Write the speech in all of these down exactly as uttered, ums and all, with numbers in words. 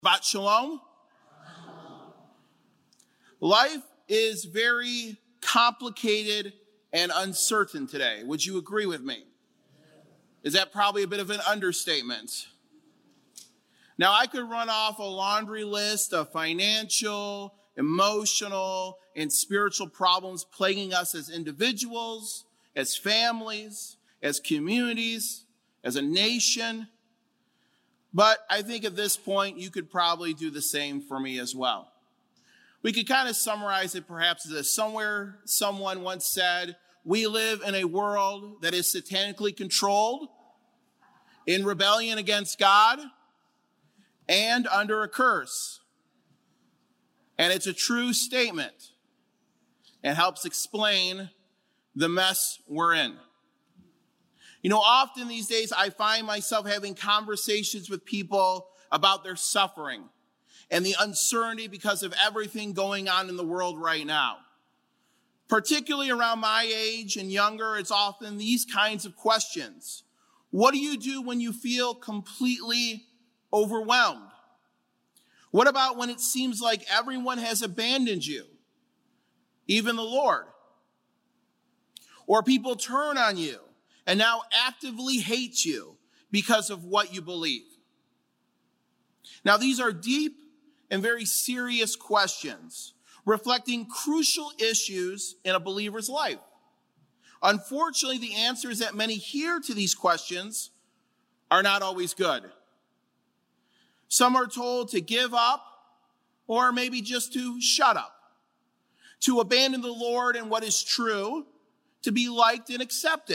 Shabbat shalom. Life is very complicated and uncertain today. Would you agree with me? Is that probably a bit of an understatement? Now, I could run off a laundry list of financial, emotional, and spiritual problems plaguing us as individuals, as families, as communities, as a nation. But I think at this point, you could probably do the same for me as well. We could kind of summarize it perhaps as this. Somewhere, someone once said, we live in a world that is satanically controlled, in rebellion against God, and under a curse. And it's a true statement and helps explain the mess we're in. You know, often these days I find myself having conversations with people about their suffering and the uncertainty because of everything going on in the world right now. Particularly around my age and younger, it's often these kinds of questions. What do you do when you feel completely overwhelmed? What about when it seems like everyone has abandoned you, even the Lord? Or people turn on you and now actively hate you because of what you believe. Now, these are deep and very serious questions, reflecting crucial issues in a believer's life. Unfortunately, the answers that many hear to these questions are not always good. Some are told to give up, or maybe just to shut up, to abandon the Lord and what is true, to be liked and accepted.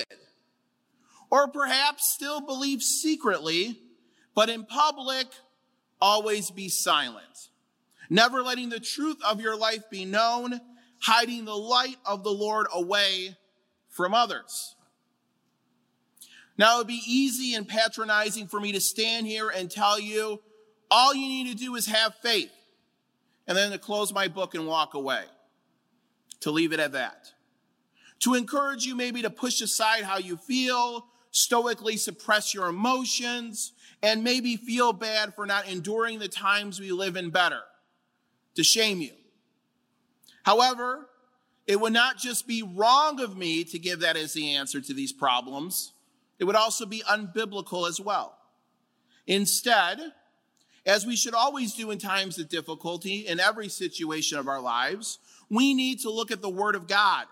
Or perhaps still believe secretly, but in public, always be silent. Never letting the truth of your life be known, hiding the light of the Lord away from others. Now, it would be easy and patronizing for me to stand here and tell you, all you need to do is have faith, and then to close my book and walk away, to leave it at that. To encourage you maybe to push aside how you feel, stoically suppress your emotions, and maybe feel bad for not enduring the times we live in better, to shame you. However, it would not just be wrong of me to give that as the answer to these problems. It would also be unbiblical as well. Instead, as we should always do in times of difficulty in every situation of our lives, we need to look at the Word of God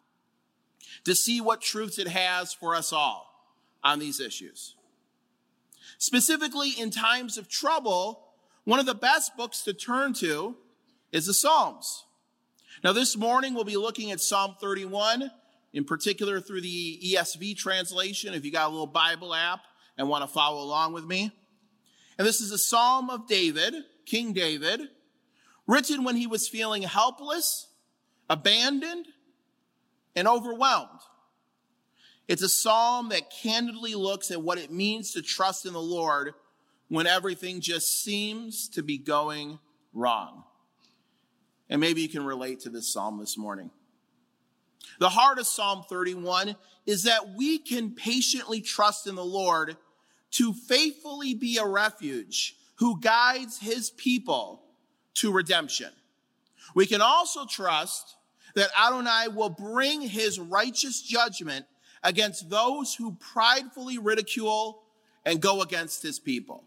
to see what truths it has for us all on these issues. Specifically, in times of trouble, one of the best books to turn to is the Psalms. Now, this morning we'll be looking at Psalm thirty-one, in particular through the E S V translation, if you got a little Bible app and want to follow along with me. And this is a Psalm of David, King David, written when he was feeling helpless, abandoned, and overwhelmed. It's a psalm that candidly looks at what it means to trust in the Lord when everything just seems to be going wrong. And maybe you can relate to this psalm this morning. The heart of Psalm thirty-one is that we can patiently trust in the Lord to faithfully be a refuge who guides his people to redemption. We can also trust that Adonai will bring his righteous judgment against those who pridefully ridicule and go against his people.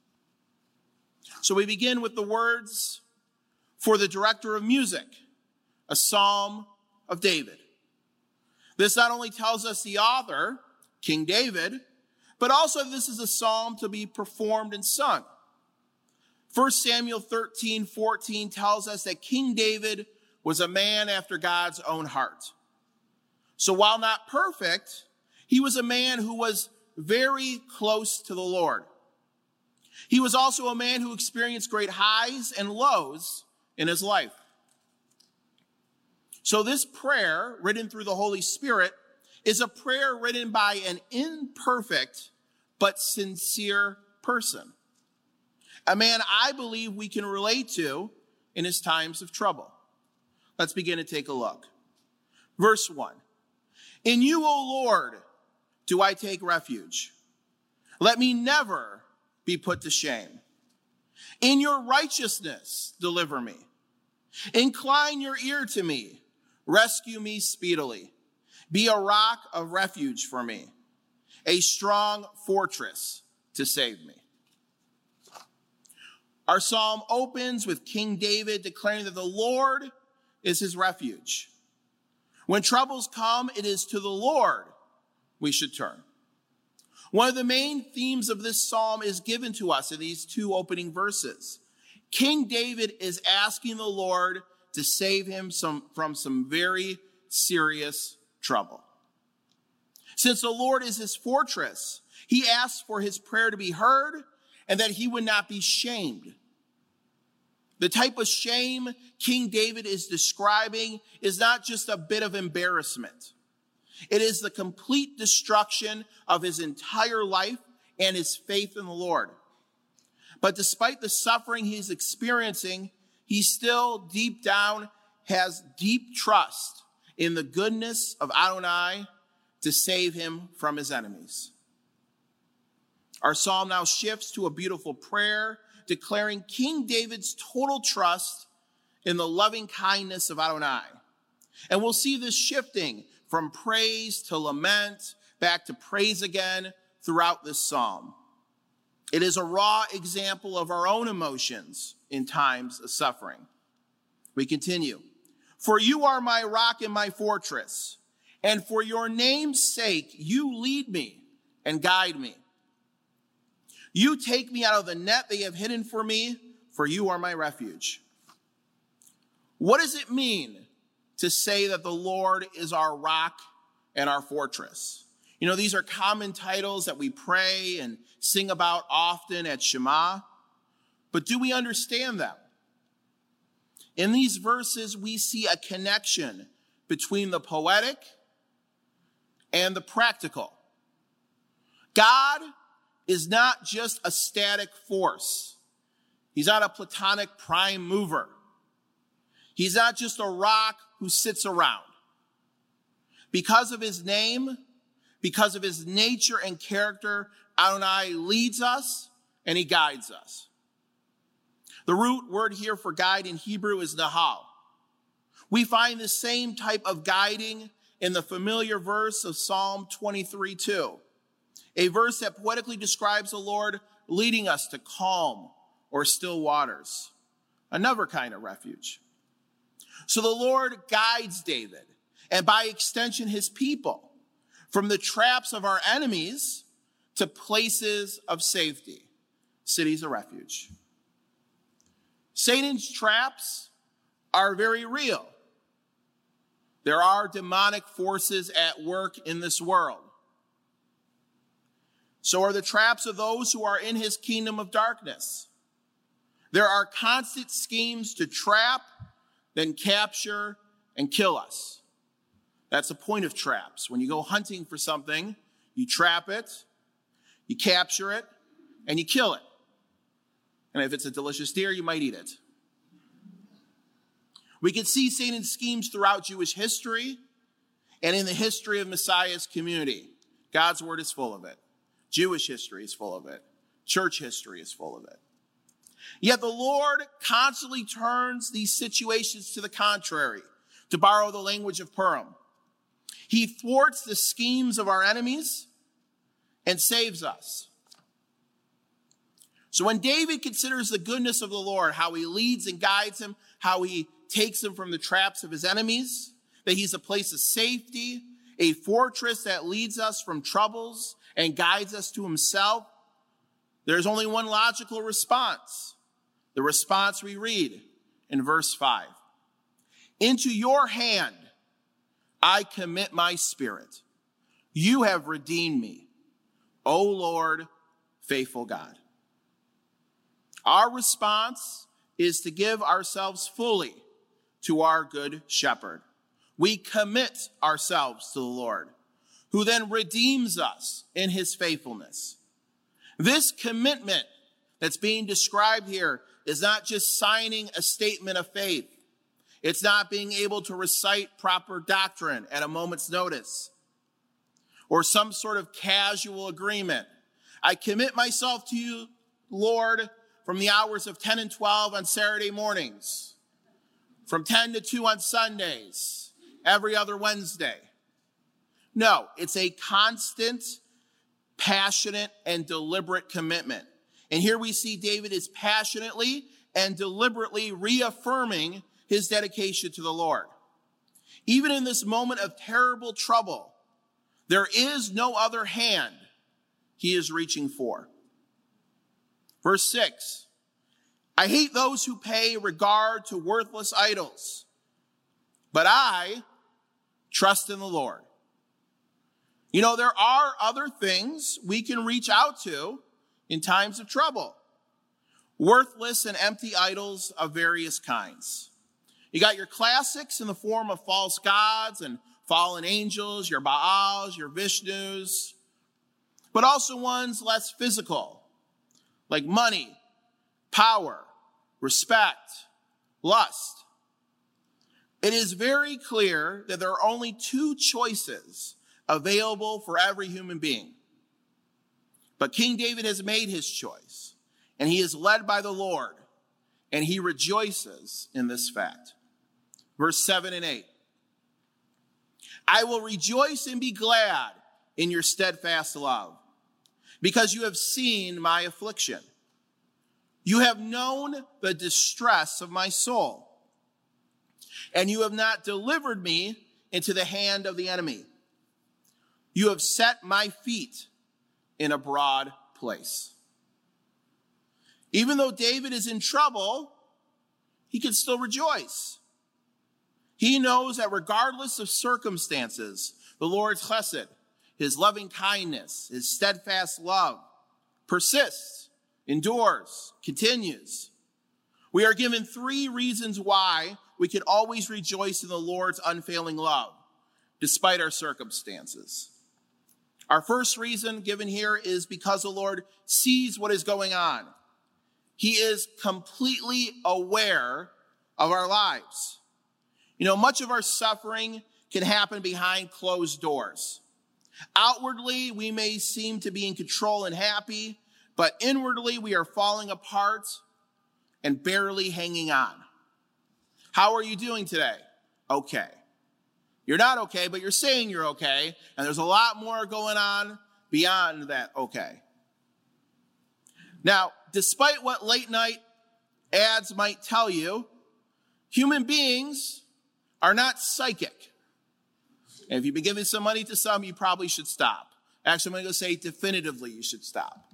So we begin with the words for the director of music, a psalm of David. This not only tells us the author, King David, but also this is a psalm to be performed and sung. First Samuel thirteen fourteen tells us that King David was a man after God's own heart. So while not perfect, he was a man who was very close to the Lord. He was also a man who experienced great highs and lows in his life. So this prayer, written through the Holy Spirit, is a prayer written by an imperfect but sincere person. A man I believe we can relate to in his times of trouble. Let's begin to take a look. Verse one. In you, O Lord, do I take refuge. Let me never be put to shame. In your righteousness, deliver me. Incline your ear to me. Rescue me speedily. Be a rock of refuge for me, a strong fortress to save me. Our psalm opens with King David declaring that the Lord is his refuge. When troubles come, it is to the Lord we should turn. One of the main themes of this psalm is given to us in these two opening verses. King David is asking the Lord to save him some, from some very serious trouble. Since the Lord is his fortress, he asks for his prayer to be heard and that he would not be shamed. The type of shame King David is describing is not just a bit of embarrassment. It is the complete destruction of his entire life and his faith in the Lord. But despite the suffering he's experiencing, he still deep down has deep trust in the goodness of Adonai to save him from his enemies. Our psalm now shifts to a beautiful prayer declaring King David's total trust in the loving kindness of Adonai. And we'll see this shifting from praise to lament, back to praise again throughout this psalm. It is a raw example of our own emotions in times of suffering. We continue. For you are my rock and my fortress, and for your name's sake, you lead me and guide me. You take me out of the net they have hidden for me, for you are my refuge. What does it mean to say that the Lord is our rock and our fortress? You know, these are common titles that we pray and sing about often at Shema, but do we understand them? In these verses, we see a connection between the poetic and the practical. God is not just a static force. He's not a platonic prime mover. He's not just a rock who sits around. Because of his name, because of his nature and character, Adonai leads us and he guides us. The root word here for guide in Hebrew is nahal. We find the same type of guiding in the familiar verse of Psalm twenty-three two, a verse that poetically describes the Lord leading us to calm or still waters, another kind of refuge. So the Lord guides David, and by extension his people, from the traps of our enemies to places of safety, cities of refuge. Satan's traps are very real. There are demonic forces at work in this world. So are the traps of those who are in his kingdom of darkness. There are constant schemes to trap, then capture, and kill us. That's the point of traps. When you go hunting for something, you trap it, you capture it, and you kill it. And if it's a delicious deer, you might eat it. We can see Satan's schemes throughout Jewish history and in the history of Messiah's community. God's word is full of it. Jewish history is full of it. Church history is full of it. Yet the Lord constantly turns these situations to the contrary, to borrow the language of Purim. He thwarts the schemes of our enemies and saves us. So when David considers the goodness of the Lord, how he leads and guides him, how he takes him from the traps of his enemies, that he's a place of safety, a fortress that leads us from troubles and guides us to himself, there's only one logical response. The response we read in verse five. Into your hand I commit my spirit. You have redeemed me, O Lord, faithful God. Our response is to give ourselves fully to our good shepherd. We commit ourselves to the Lord, who then redeems us in his faithfulness. This commitment that's being described here is not just signing a statement of faith. It's not being able to recite proper doctrine at a moment's notice or some sort of casual agreement. I commit myself to you, Lord, from the hours of ten and twelve on Saturday mornings, from ten to two on Sundays, every other Wednesday. No, it's a constant, passionate, and deliberate commitment. And here we see David is passionately and deliberately reaffirming his dedication to the Lord. Even in this moment of terrible trouble, there is no other hand he is reaching for. Verse six, I hate those who pay regard to worthless idols, but I trust in the Lord. You know, there are other things we can reach out to in times of trouble. Worthless and empty idols of various kinds. You got your classics in the form of false gods and fallen angels, your Baals, your Vishnus, but also ones less physical, like money, power, respect, lust. It is very clear that there are only two choices available for every human being. But King David has made his choice, and he is led by the Lord, and he rejoices in this fact. Verse seven and eight. I will rejoice and be glad in your steadfast love, because you have seen my affliction. You have known the distress of my soul, and you have not delivered me into the hand of the enemy. You have set my feet in a broad place. Even though David is in trouble, he can still rejoice. He knows that regardless of circumstances, the Lord's chesed, his loving kindness, his steadfast love, persists, endures, continues. We are given three reasons why we can always rejoice in the Lord's unfailing love, despite our circumstances. Our first reason given here is because the Lord sees what is going on. He is completely aware of our lives. You know, much of our suffering can happen behind closed doors. Outwardly, we may seem to be in control and happy, but inwardly we are falling apart and barely hanging on. How are you doing today? Okay. You're not okay, but you're saying you're okay, and there's a lot more going on beyond that okay. Now, despite what late night ads might tell you, human beings are not psychic. And if you've been giving some money to some, you probably should stop. Actually, I'm going to go say definitively you should stop.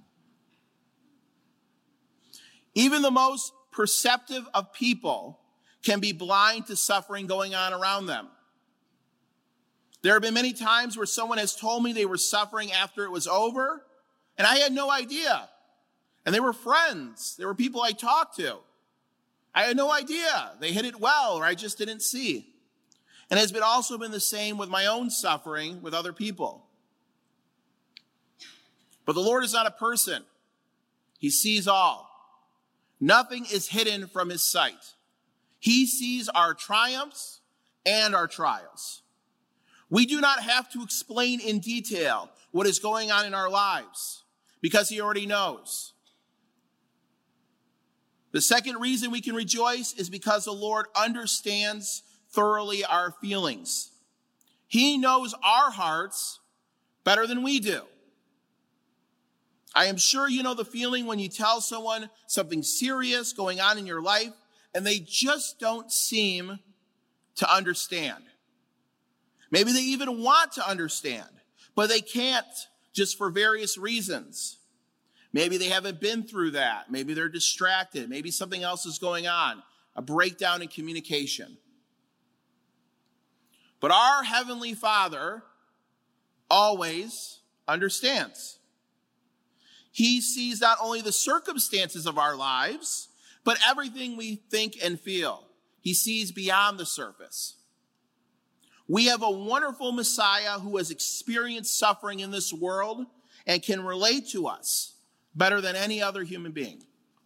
Even the most perceptive of people can be blind to suffering going on around them. There have been many times where someone has told me they were suffering after it was over, and I had no idea. And they were friends. They were people I talked to. I had no idea. They hid it well, or I just didn't see. And it has been also been the same with my own suffering with other people. But the Lord is not a person. He sees all. Nothing is hidden from his sight. He sees our triumphs and our trials. We do not have to explain in detail what is going on in our lives because he already knows. The second reason we can rejoice is because the Lord understands thoroughly our feelings. He knows our hearts better than we do. I am sure you know the feeling when you tell someone something serious going on in your life and they just don't seem to understand. Maybe they even want to understand, but they can't just for various reasons. Maybe they haven't been through that. Maybe they're distracted. Maybe something else is going on, a breakdown in communication. But our Heavenly Father always understands. He sees not only the circumstances of our lives, but everything we think and feel. He sees beyond the surface. We have a wonderful Messiah who has experienced suffering in this world and can relate to us better than any other human being.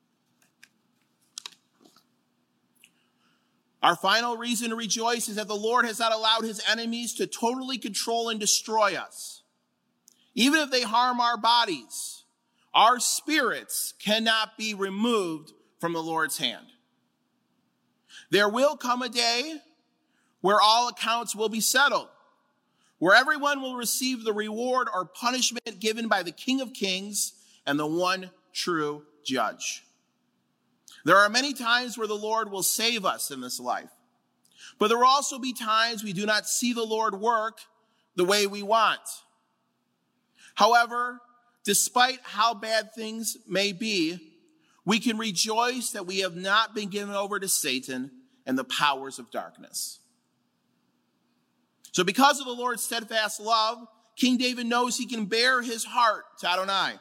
Our final reason to rejoice is that the Lord has not allowed his enemies to totally control and destroy us. Even if they harm our bodies our spirits cannot be removed from the Lord's hand. There will come a day where all accounts will be settled, where everyone will receive the reward or punishment given by the King of Kings and the one true judge. There are many times where the Lord will save us in this life, but there will also be times we do not see the Lord work the way we want. However, despite how bad things may be, we can rejoice that we have not been given over to Satan and the powers of darkness. So because of the Lord's steadfast love, King David knows he can bear his heart to Adonai.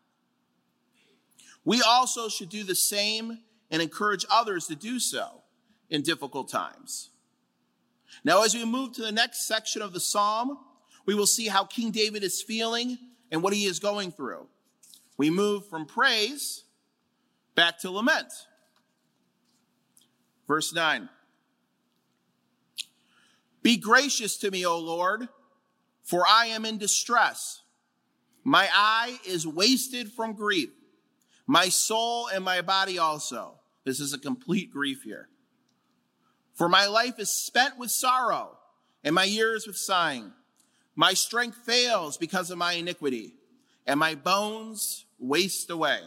We also should do the same and encourage others to do so in difficult times. Now, as we move to the next section of the psalm, we will see how King David is feeling and what he is going through. We move from praise back to lament. Verse nine. Be gracious to me, O Lord, for I am in distress. My eye is wasted from grief, my soul and my body also. This is a complete grief here. For my life is spent with sorrow, and my years with sighing. My strength fails because of my iniquity, and my bones waste away.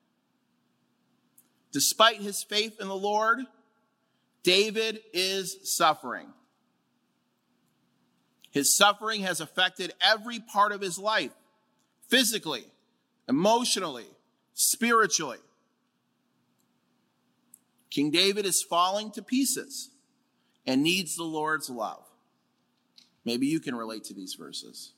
Despite his faith in the Lord, David is suffering. His suffering has affected every part of his life, physically, emotionally, spiritually. King David is falling to pieces and needs the Lord's love. Maybe you can relate to these verses.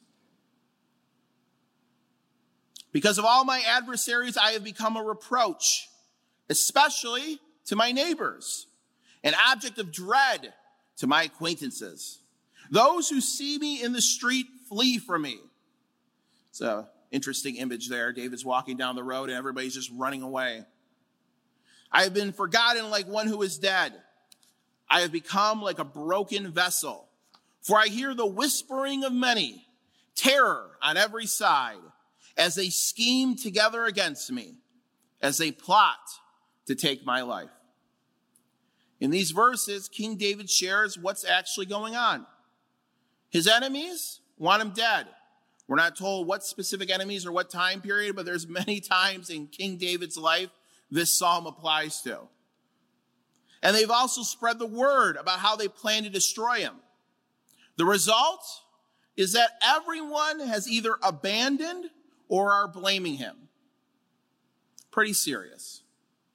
Because of all my adversaries, I have become a reproach, especially to my neighbors, an object of dread to my acquaintances. Those who see me in the street flee from me. It's an interesting image there. David's walking down the road and everybody's just running away. I have been forgotten like one who is dead. I have become like a broken vessel. For I hear the whispering of many, terror on every side, as they scheme together against me, as they plot to take my life. In these verses, King David shares what's actually going on. His enemies want him dead. We're not told what specific enemies or what time period, but there's many times in King David's life this psalm applies to. And they've also spread the word about how they plan to destroy him. The result is that everyone has either abandoned or are blaming him. Pretty serious.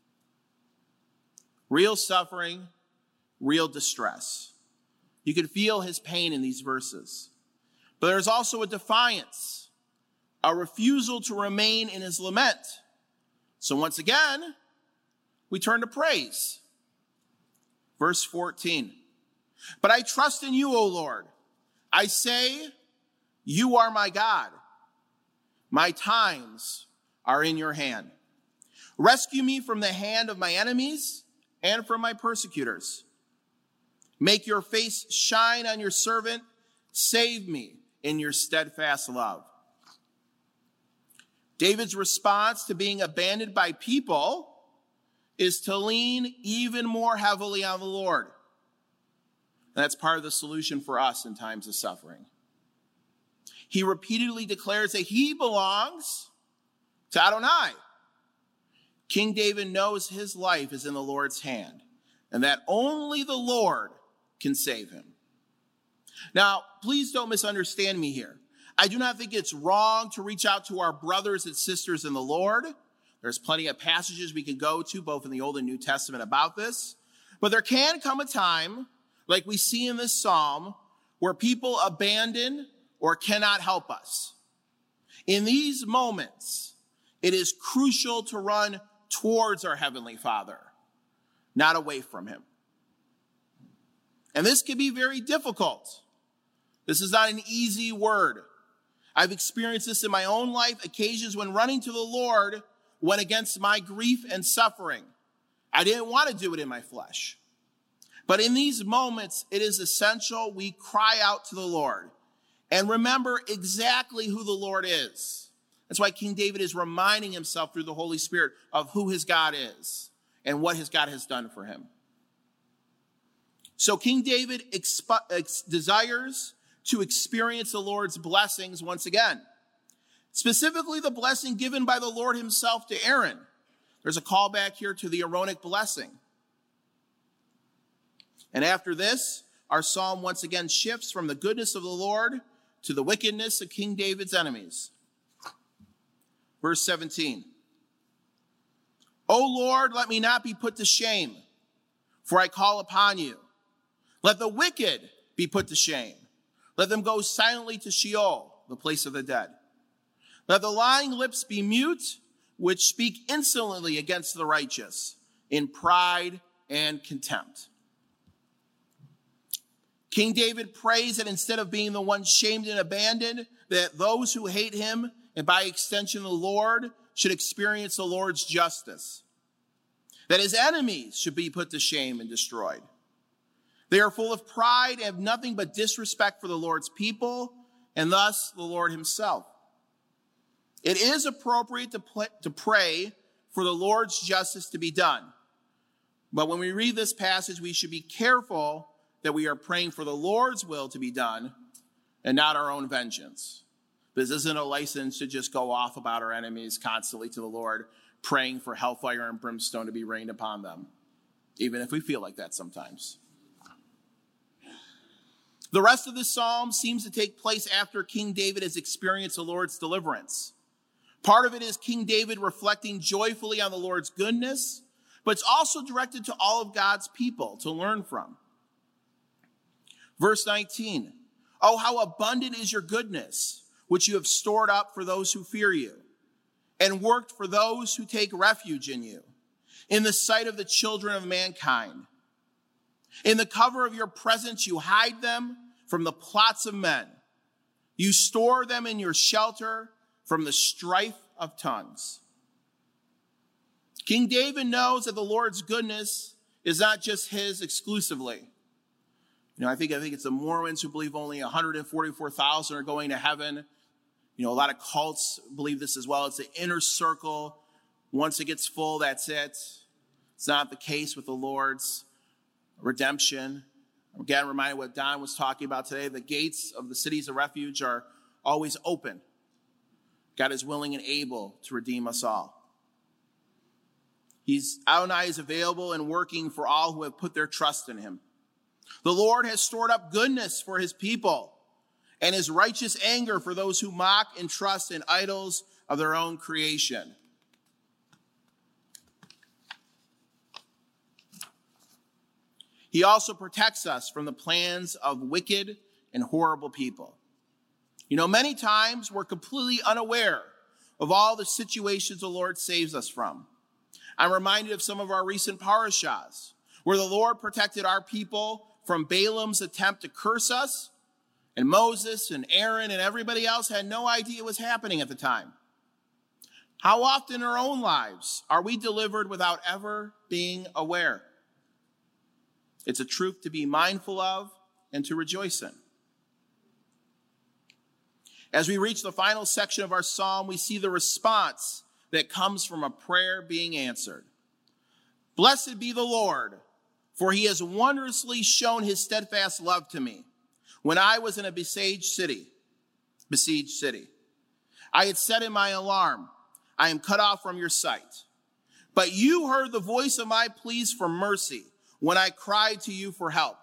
Real suffering, real distress. You can feel his pain in these verses. But there's also a defiance, a refusal to remain in his lament. So once again, we turn to praise. Verse fourteen. But I trust in you, O Lord. I say, you are my God. My times are in your hand. Rescue me from the hand of my enemies and from my persecutors. Make your face shine on your servant. Save me in your steadfast love. David's response to being abandoned by people is to lean even more heavily on the Lord. And that's part of the solution for us in times of suffering. He repeatedly declares that he belongs to Adonai. King David knows his life is in the Lord's hand and that only the Lord can save him. Now, please don't misunderstand me here. I do not think it's wrong to reach out to our brothers and sisters in the Lord. There's plenty of passages we can go to, both in the Old and New Testament, about this. But there can come a time, like we see in this psalm, where people abandon or cannot help us. In these moments, it is crucial to run towards our Heavenly Father, not away from him. And this can be very difficult. This is not an easy word. I've experienced this in my own life, occasions when running to the Lord went against my grief and suffering. I didn't want to do it in my flesh. But in these moments, it is essential we cry out to the Lord and remember exactly who the Lord is. That's why King David is reminding himself through the Holy Spirit of who his God is and what his God has done for him. So King David exp- ex- desires to experience the Lord's blessings once again. Specifically, the blessing given by the Lord himself to Aaron. There's a callback here to the Aaronic blessing. And after this, our psalm once again shifts from the goodness of the Lord to the wickedness of King David's enemies. Verse seventeen. O Lord, let me not be put to shame, for I call upon you. Let the wicked be put to shame. Let them go silently to Sheol, the place of the dead. Let the lying lips be mute, which speak insolently against the righteous, in pride and contempt. King David prays that instead of being the one shamed and abandoned, that those who hate him, and by extension the Lord, should experience the Lord's justice. That his enemies should be put to shame and destroyed. They are full of pride and have nothing but disrespect for the Lord's people, and thus the Lord himself. It is appropriate to, pl- to pray for the Lord's justice to be done. But when we read this passage, we should be careful that we are praying for the Lord's will to be done and not our own vengeance. This isn't a license to just go off about our enemies constantly to the Lord, praying for hellfire and brimstone to be rained upon them, even if we feel like that sometimes. The rest of this psalm seems to take place after King David has experienced the Lord's deliverance. Part of it is King David reflecting joyfully on the Lord's goodness, but it's also directed to all of God's people to learn from. Verse nineteen, oh, how abundant is your goodness, which you have stored up for those who fear you, and worked for those who take refuge in you, in the sight of the children of mankind. In the cover of your presence you hide them from the plots of men. You store them in your shelter from the strife of tongues. King David knows that the Lord's goodness is not just his exclusively. You know, I think I think it's the Mormons who believe only one hundred forty-four thousand are going to heaven. You know, a lot of cults believe this as well. It's the inner circle. Once it gets full, that's it. It's not the case with the Lord's redemption. I'm again reminded what Don was talking about today. The gates of the cities of refuge are always open. God is willing and able to redeem us all. He's Adonai is available and working for all who have put their trust in him. The Lord has stored up goodness for his people and his righteous anger for those who mock and trust in idols of their own creation. He also protects us from the plans of wicked and horrible people. You know, many times we're completely unaware of all the situations the Lord saves us from. I'm reminded of some of our recent parashahs, where the Lord protected our people from Balaam's attempt to curse us, and Moses and Aaron and everybody else had no idea what was happening at the time. How often in our own lives are we delivered without ever being aware? It's a truth to be mindful of and to rejoice in. As we reach the final section of our psalm, we see the response that comes from a prayer being answered. Blessed be the Lord, for he has wondrously shown his steadfast love to me when I was in a besieged city. Besieged city. I had said in my alarm, I am cut off from your sight. But you heard the voice of my pleas for mercy when I cried to you for help.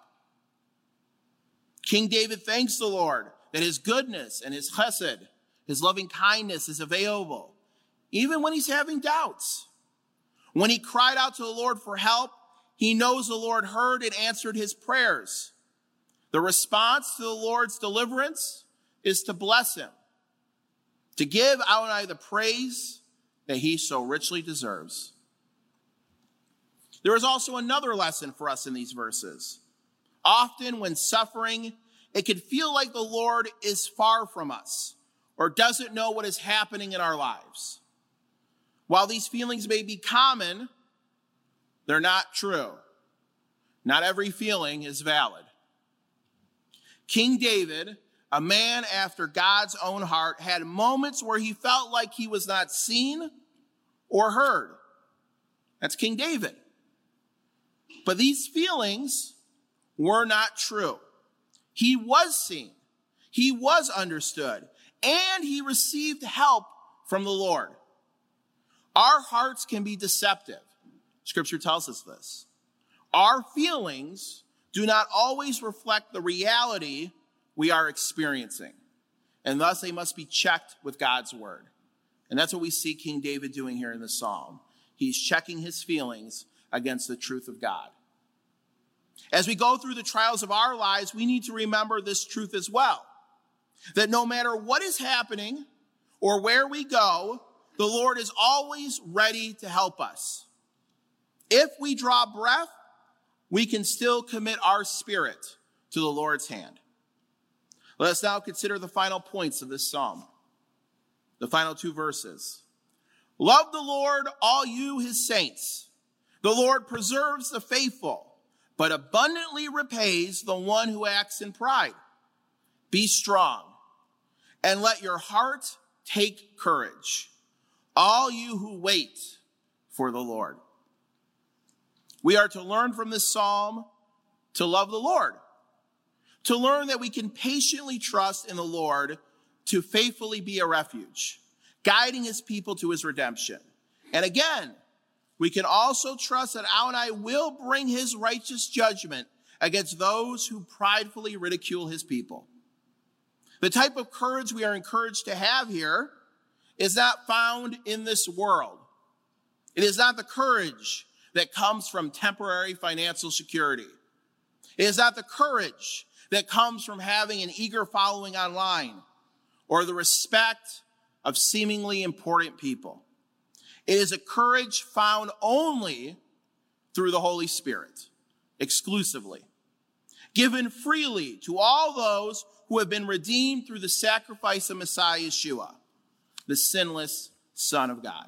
King David thanks the Lord that his goodness and his chesed, his loving kindness is available, even when he's having doubts. When he cried out to the Lord for help, he knows the Lord heard and answered his prayers. The response to the Lord's deliverance is to bless him, to give Adonai the praise that he so richly deserves. There is also another lesson for us in these verses. Often when suffering, it can feel like the Lord is far from us or doesn't know what is happening in our lives. While these feelings may be common, they're not true. Not every feeling is valid. King David a man after God's own heart, had moments where he felt like he was not seen or heard. That's King David. But these feelings were not true. He was seen, he was understood, and he received help from the Lord. Our hearts can be deceptive. Scripture tells us this. Our feelings do not always reflect the reality we are experiencing, and thus they must be checked with God's word. And that's what we see King David doing here in the psalm. He's checking his feelings against the truth of God. As we go through the trials of our lives, we need to remember this truth as well, that no matter what is happening or where we go, the Lord is always ready to help us. If we draw breath, we can still commit our spirit to the Lord's hand. Let us now consider the final points of this psalm, the final two verses. Love the Lord, all you his saints. The Lord preserves the faithful, but abundantly repays the one who acts in pride. Be strong, and let your heart take courage, all you who wait for the Lord. We are to learn from this psalm to love the Lord, to learn that we can patiently trust in the Lord to faithfully be a refuge, guiding his people to his redemption. And again, we can also trust that Adonai will bring his righteous judgment against those who pridefully ridicule his people. The type of courage we are encouraged to have here is not found in this world. It is not the courage that comes from temporary financial security. It is not the courage that comes from having an eager following online or the respect of seemingly important people. It is a courage found only through the Holy Spirit, exclusively, given freely to all those who have been redeemed through the sacrifice of Messiah Yeshua, the sinless Son of God.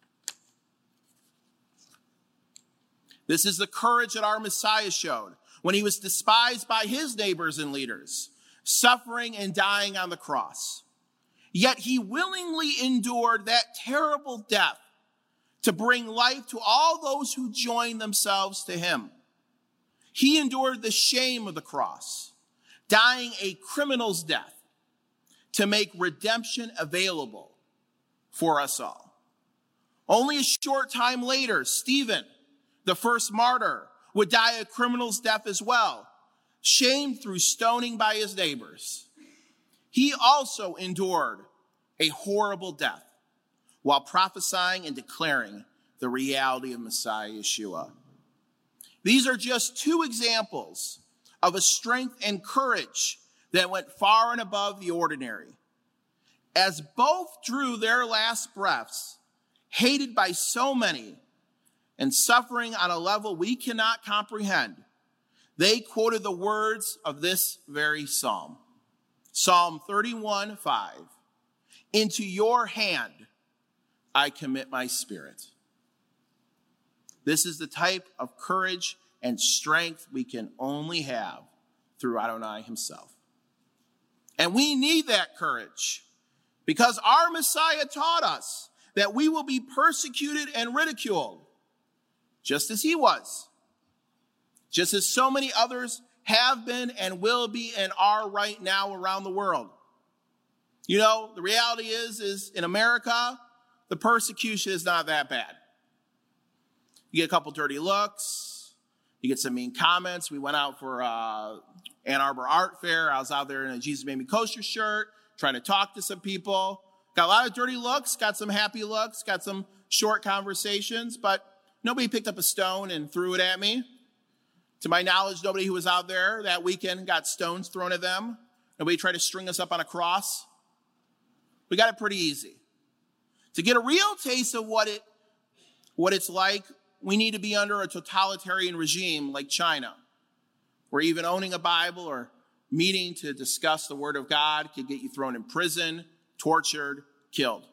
This is the courage that our Messiah showed when he was despised by his neighbors and leaders, suffering and dying on the cross. Yet he willingly endured that terrible death to bring life to all those who join themselves to him. He endured the shame of the cross, dying a criminal's death to make redemption available for us all. Only a short time later, Stephen, the first martyr, would die a criminal's death as well, shamed through stoning by his neighbors. He also endured a horrible death while prophesying and declaring the reality of Messiah Yeshua. These are just two examples of a strength and courage that went far and above the ordinary. As both drew their last breaths, hated by so many, and suffering on a level we cannot comprehend, they quoted the words of this very psalm. Psalm thirty-one, five. Into your hand I commit my spirit. This is the type of courage and strength we can only have through Adonai himself. And we need that courage because our Messiah taught us that we will be persecuted and ridiculed, just as he was, just as so many others have been and will be and are right now around the world. You know, the reality is, is in America, the persecution is not that bad. You get a couple dirty looks. You get some mean comments. We went out for uh, Ann Arbor Art Fair. I was out there in a Jesus Made Me Kosher shirt, trying to talk to some people. Got a lot of dirty looks, got some happy looks, got some short conversations, but nobody picked up a stone and threw it at me. To my knowledge, nobody who was out there that weekend got stones thrown at them. Nobody tried to string us up on a cross. We got it pretty easy. To get a real taste of what it, what it's like, we need to be under a totalitarian regime like China, where even owning a Bible or meeting to discuss the Word of God could get you thrown in prison, tortured, killed.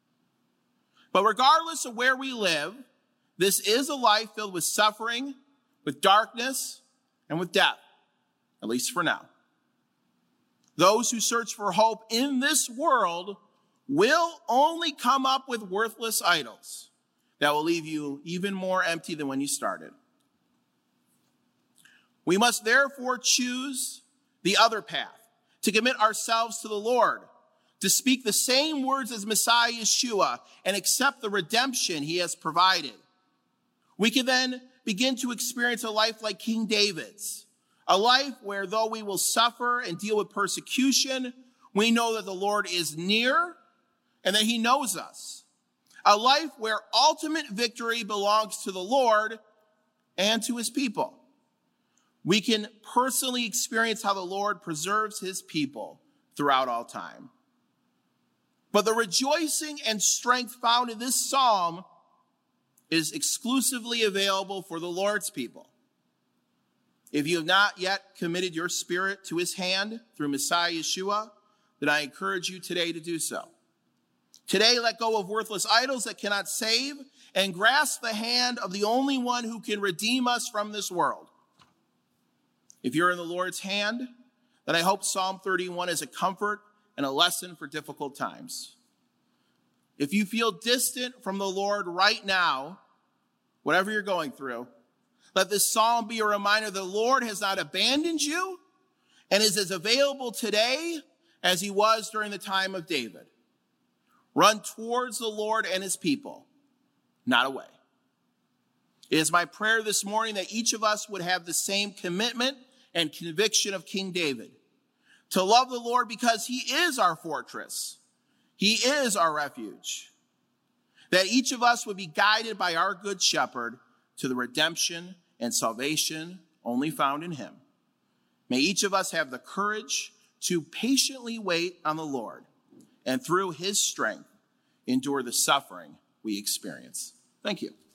But regardless of where we live, this is a life filled with suffering, with darkness, and with death, at least for now. Those who search for hope in this world will only come up with worthless idols that will leave you even more empty than when you started. We must therefore choose the other path, to commit ourselves to the Lord, to speak the same words as Messiah Yeshua and accept the redemption he has provided. We can then begin to experience a life like King David's, a life where though we will suffer and deal with persecution, we know that the Lord is near and that he knows us. A life where ultimate victory belongs to the Lord and to his people. We can personally experience how the Lord preserves his people throughout all time. But the rejoicing and strength found in this psalm is exclusively available for the Lord's people. If you have not yet committed your spirit to his hand through Messiah Yeshua, then I encourage you today to do so. Today, let go of worthless idols that cannot save and grasp the hand of the only one who can redeem us from this world. If you're in the Lord's hand, then I hope Psalm thirty-one is a comfort and a lesson for difficult times. If you feel distant from the Lord right now, whatever you're going through, let this psalm be a reminder the Lord has not abandoned you and is as available today as he was during the time of David. Run towards the Lord and his people, not away. It is my prayer this morning that each of us would have the same commitment and conviction of King David, to love the Lord because he is our fortress. He is our refuge. That each of us would be guided by our good shepherd to the redemption and salvation only found in him. May each of us have the courage to patiently wait on the Lord and through his strength endure the suffering we experience. Thank you.